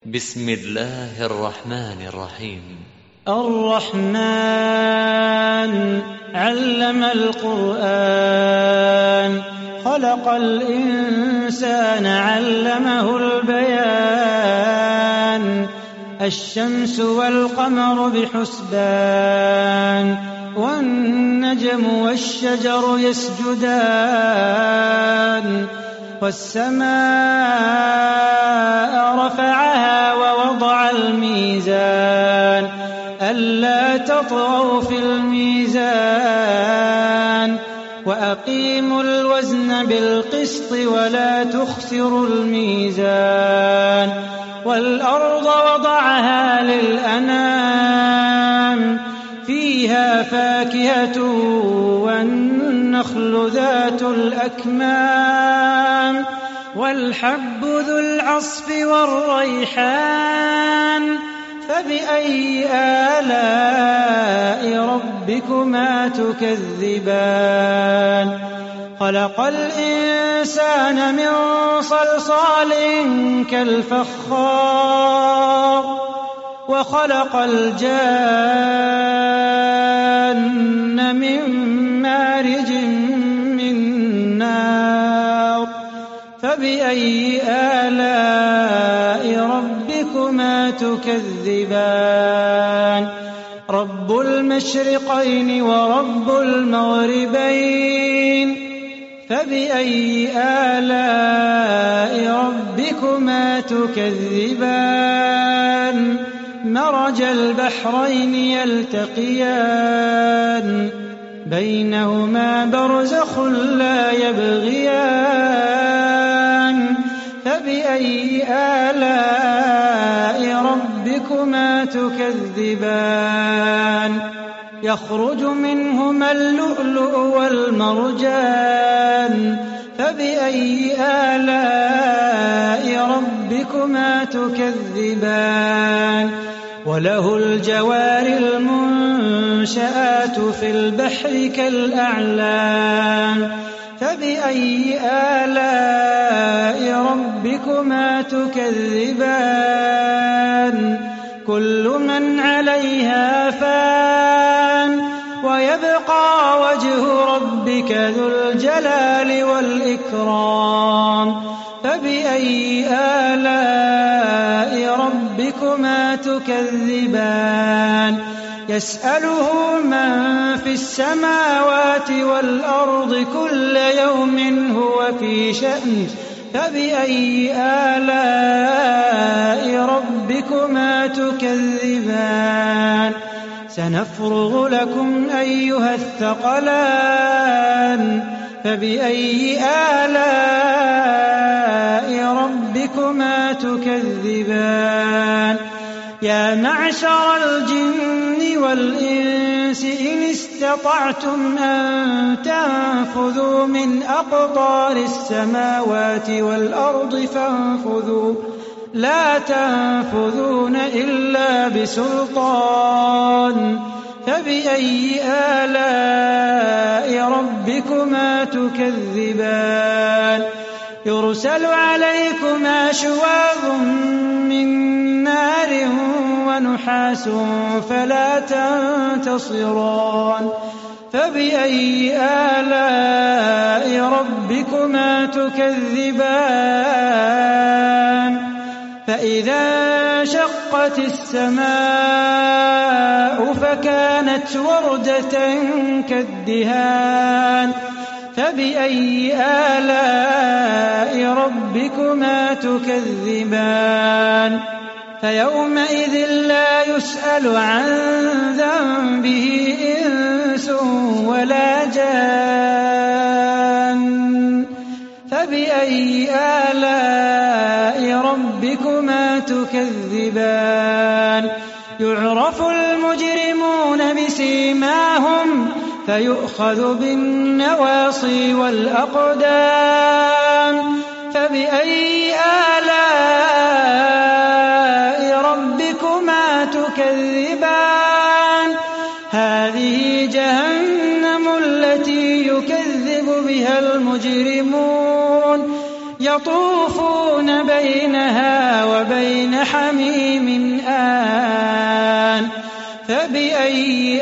بسم الله الرحمن الرحيم. الرحمن علم القرآن، خلق الإنسان علمه البيان. الشمس والقمر بحسبان، والنجم والشجر يسجدان. والسماء رفعها ووضع الميزان، ألا تطغوا في الميزان. وأقيموا الوزن بالقسط ولا تخسروا الميزان. والأرض وضعها للأنام، فيها فاكهة والنخل ذات الأكمام، والحب ذو العصف والريحان. فبأي آلاء ربكما تكذبان؟ خلق الإنسان من صلصال كالفخار، وخلق الجان من مارج من نار. فبأي آلاء ربكما تكذبان؟ رب المشرقين ورب المغربين. فبأي آلاء ربكما تكذبان؟ مرج البحرين يلتقيان، بينهما برزخ لا يبغيان. فبأي آلاء ربكما تكذبان؟ يخرج منهما اللؤلؤ والمرجان. فبأي آلاء ربكما تكذبان؟ وله الجوار المنشآت في البحر كالأعلام. فبأي آلاء ربكما تكذبان؟ كل من عليها فان، ويبقى وجه ربك ذو الجلال والإكرام. فبأي آلاء ربكما تكذبان؟ يسأله من في السماوات والأرض كل يوم هو في شأن. فبأي آلاء ربكما تكذبان؟ سنفرغ لكم أيها الثقلان. فبأي آلاء ربكما تكذبان؟ يا معشر الجن والإنس إن استطعتم أن تنفذوا من أقطار السماوات والأرض فانفذوا، لا تنفذون إلا بسلطان. فبأي آلاء ربكما تكذبان؟ يرسل عليكما شواظ من نار ونحاس فلا تنتصران. فبأي آلاء ربكما تكذبان؟ فإذا انشقت السماء فكانت وردة كالدهان. فبأي آلاء ربكما تكذبان؟ فيومئذ لا يسأل عن ذنبه إنس ولا جان. فبأي آلاء ربكما تكذبان؟ يعرف المجرمون بسيماهم، فيؤخذ بالنواصي والأقدام. فبأي آلاء ربكما تكذبان؟ هذه جهنم التي يكذب بها المجرمون. يطوفون بينها وبين حميم آن فبأي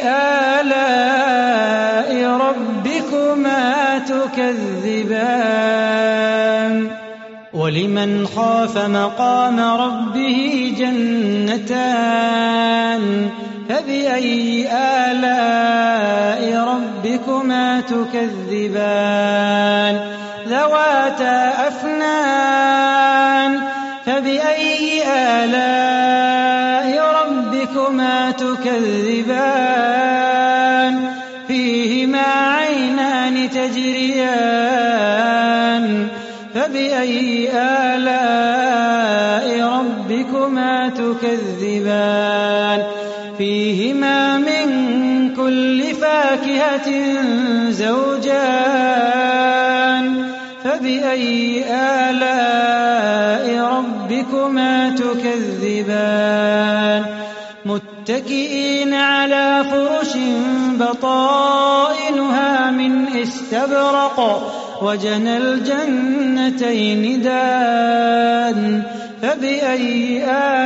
آلاء ربكما تكذبان ولمن خاف مقام ربه جنتان فبأي آلاء ربكما تكذبان ذواتا أفنان فبأي آلاء ربكما تكذبان فيهما عينان تجريان فبأي آلاء ربكما تكذبان فيهما من كل فاكهة زوجان فبأي آلاء ربكما تكذبان متكئين على فرش بطائنها من استبرق وجنى الجنتين دان فبأي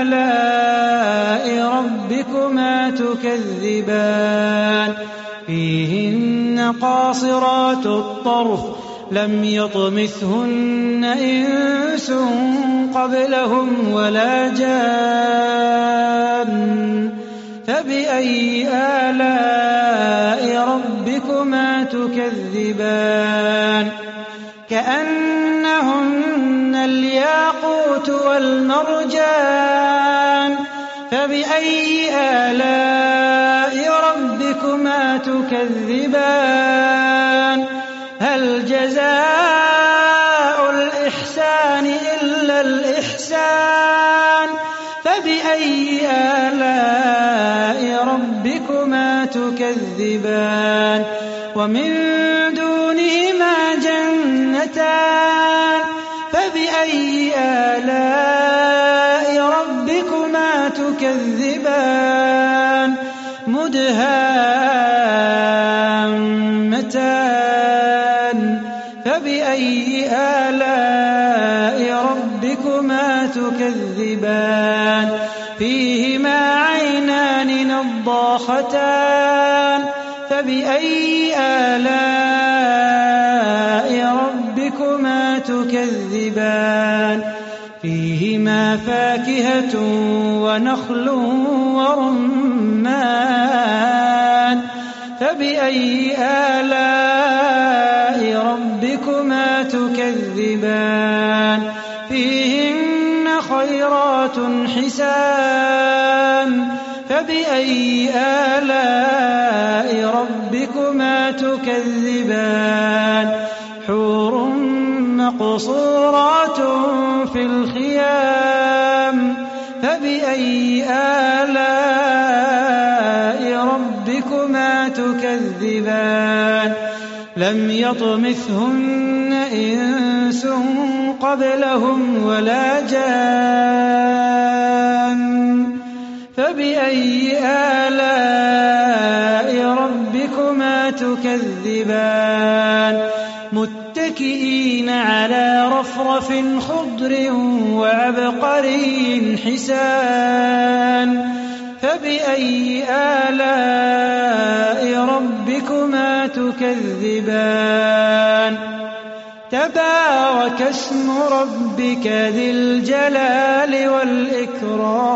آلاء ربكما تكذبان فيهن قاصرات الطرف لم يطمثهن إنس قبلهم ولا جان فبأي آلاء ربكما تكذبان كأنهن الياقوت والمرجان فبأي آلاء ربكما تكذبان هل جزاء الإحسان إلا الإحسان فبأي آلاء ربكما تكذبان ومن دونهما جنتان فبأي آلاء ربكما تكذبان مدهامتان فبأي آلاء ربكما تكذبان فيهما عينان نضاختان فبأي آلاء ربكما تكذبان فيهما فاكهة ونخل ورمان فبأي آلاء ربكما تكذبان فيهن خيرات حسان فبأي آلاء ربكما تكذبان حور مقصورات في الخيام فبأي آلاء ربكما تكذبان لم يطمثهن إنس قبلهم ولا جان فبأي آلاء ربكما تكذبان متكئين على رفرف خضر وعبقري حسان فبأي آلاء ربكما تكذبان تبارك اسم ربك ذي الجلال والإكرام